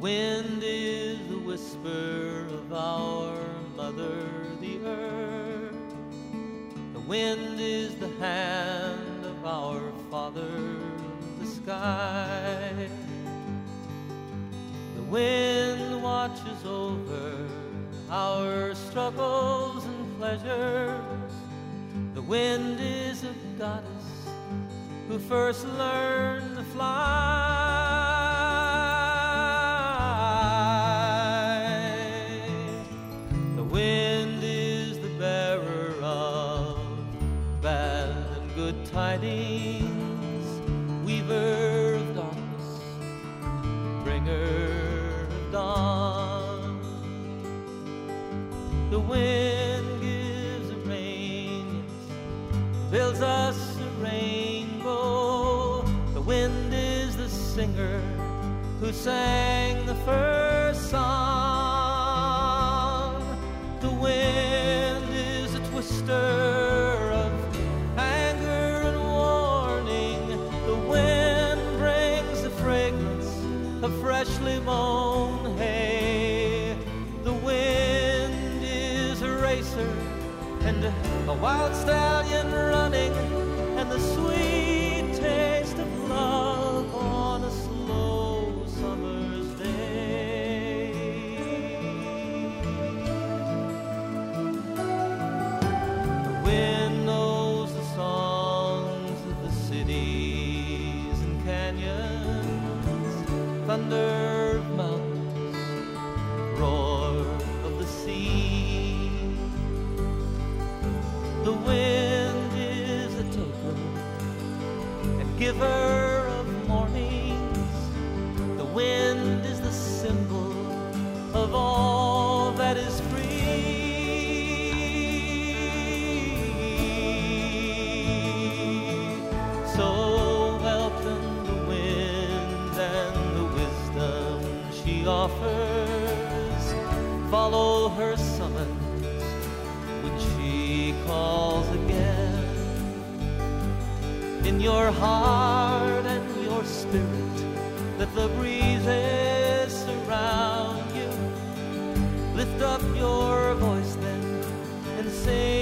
wind is the whisper of our mother, the earth. The wind is the hand of our Father, the sky. The wind watches over our struggles and pleasures. The wind is a goddess who first learned to fly. The wind is the bearer of bad and good tidings, weaver of darkness, bringer of dawn. The wind gives a rain, yes, builds us a rainbow. The wind is the singer who sang the first song. The wind is a twister of anger and warning. The wind brings the fragrance of freshly mown hay. The wind is a racer and a wild stallion running, and the sweet taste of love on a slow summer's day. The wind knows the songs of the cities and canyons, thunder of mountains, roar of the sea. The wind is a taker and giver of mornings. The wind is the symbol of all that is free. So welcome the wind and the wisdom she offers. Follow her summons when she calls again. In your heart and your spirit, let the breezes surround you. Lift up your voice then and sing.